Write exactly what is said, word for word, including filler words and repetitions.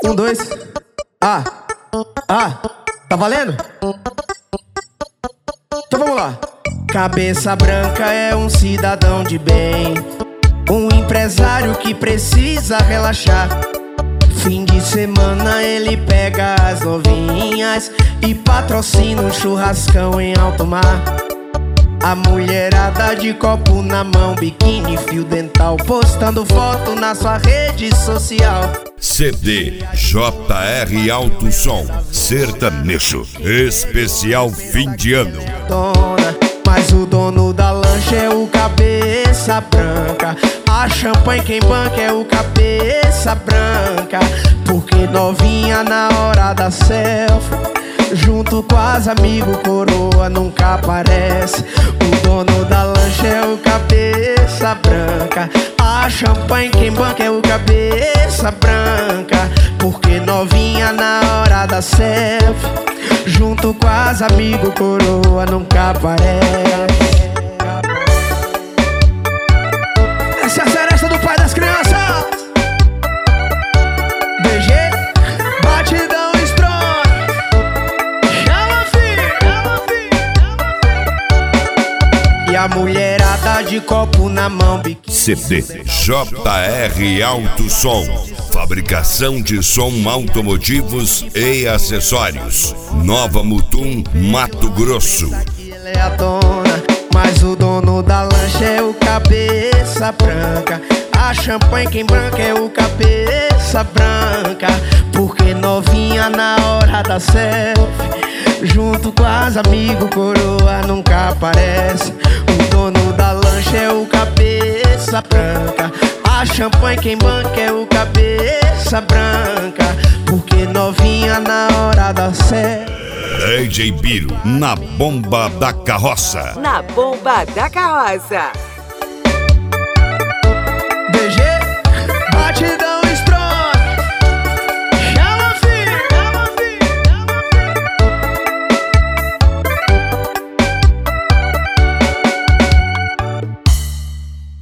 Um, dois. Ah, ah, tá valendo? Então vamos lá. Cabeça branca é um cidadão de bem, um empresário que precisa relaxar. Fim de semana ele pega as novinhas e patrocina um churrascão em alto mar. A mulherada de copo na mão, biquíni, fio dental, postando foto na sua rede social. C D J R Alto Som Sertanejo especial fim de ano. Dona, mas o dono da lancha é o cabeça branca. A champanhe quem banca é o cabeça branca. Porque novinha na hora da selfie, junto com as amigos, coroa nunca aparece. O dono da lancha é o cabeça branca. A champanhe quem banca é o cabeça branca. Porque novinha na hora da selfie, junto com as amigos, coroa nunca aparece. Essa é a seresta do pai das crianças. B G, batidão strong. Chama, filho, chama, filho, chama, filho. E a mulherada de copo na mão, biquíni. C D J R Alto Som, fabricação de som automotivos e acessórios. Nova Mutum, Mato Grosso. Ela é a dona, mas o dono da lancha é o cabeça branca. A champanhe quem branca é o cabeça branca. Porque novinha na hora da selfie, junto com as amigos, coroa nunca aparece. O dono da lancha é o cabeça branca. A champanhe quem banca é o cabeça branca. Porque novinha na hora da selfie. D J Biro, na bomba da carroça. Na bomba da carroça.